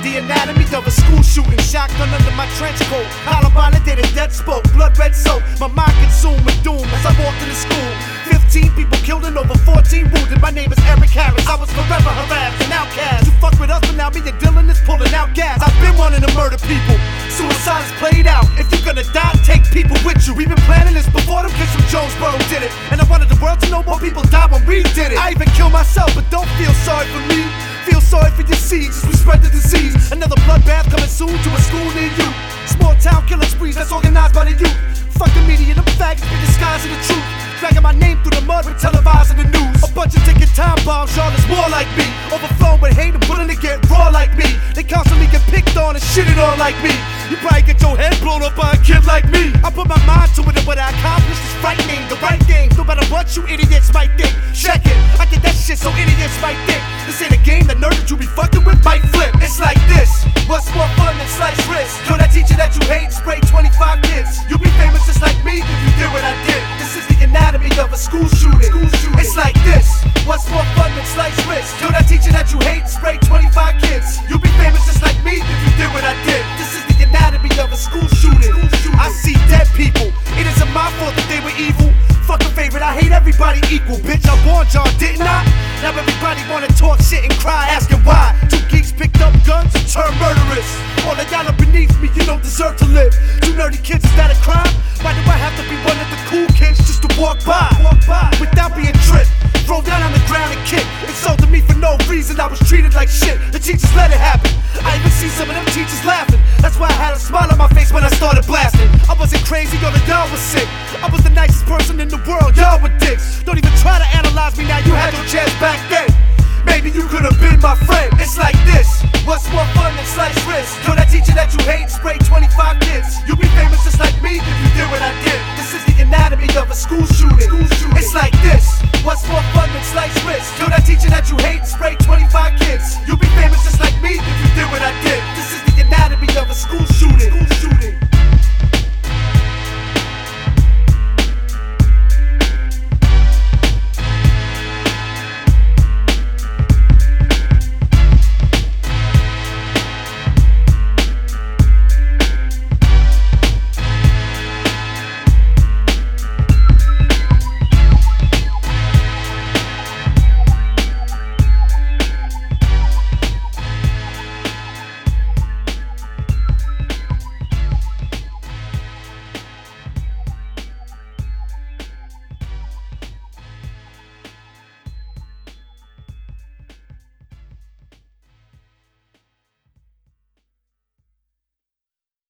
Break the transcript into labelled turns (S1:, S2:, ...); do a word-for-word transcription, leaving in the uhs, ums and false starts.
S1: The anatomy of a school shooting, shotgun under my trench coat. Columbine did a death spoke, blood red soap. My mind consumed with doom as I walked into school. Fifteen people killed and over fourteen wounded. My name is Eric Harris. I was forever harassed and outcast. You fuck with us, but now me and Dylan is pulling out gas. I've been wanting to murder people. Suicide is played out. If you're gonna die, take people with you. We've been planning this before them kids from Jonesboro did it. And I wanted the world to know more people died when we did it. I even killed myself, but don't feel sorry for me. Feel sorry for your seeds as we spread the disease. Another bloodbath coming soon to a school near you. Small town killing sprees that's organized by the youth. Fuck the media, them faggots be disguising the truth. Dragging my name through the mud and televising the news. A bunch of ticking time bombs, y'all is more like me. Overflowing with hate and willing to get raw like me. They constantly get picked on and shitted on like me. You probably get your head blown up by a kid like me. I put my mind to it and what I accomplished is frightening. The right game, no matter what you idiots might think. Check it, I did that shit so idiots might think. This ain't a game, the nerd that you be fucking with might flip. It's like this, what's more fun than slice wrist? Yo, that teacher that you hate, spray twenty-five kids. You'll be famous just like me if you did what I did. This is the anatomy of a school shooting. School shooting. It's like this, what's more fun than slice wrist? Yo, that teacher that you hate, spray twenty-five kids. You'll be famous just like me if you did what I did. This is the anatomy of a school shooting. School shooting. I see dead people, it isn't my fault that they were evil. Fuck a favorite, I hate everybody equal. Bitch, I warned y'all, didn't I? Now everybody wanna talk shit and cry, asking why. Two geeks picked up guns and turned murderers. All the y'all are beneath me, you don't deserve to live. Two nerdy kids, is that a crime? Why do I have to be one of the cool kids just to walk by? Walk by without being tripped. Throw down on the ground and kick. Insulted me for no reason, I was treated like shit. The teachers let it happen. I even see some of them teachers laughing. That's why I had a smile on my face when I started blasting. I wasn't crazy, all of y'all was sick. I was the nicest person in the world, y'all were dicks. Don't even try to analyze me now, you had your chance back then. Maybe you could have been my friend. It's like this, what's more fun than slice wrist? Yo, that teacher that you hate, spray twenty-five kids. You'll be famous just like me if you did what I did. This is the anatomy of a school shooting. School shooting. It's like this, what's more fun than slice wrist? Yo, that teacher that you hate, spray twenty-five kids. You'll be famous just like me if you did what I did. This is the anatomy of a school shooting.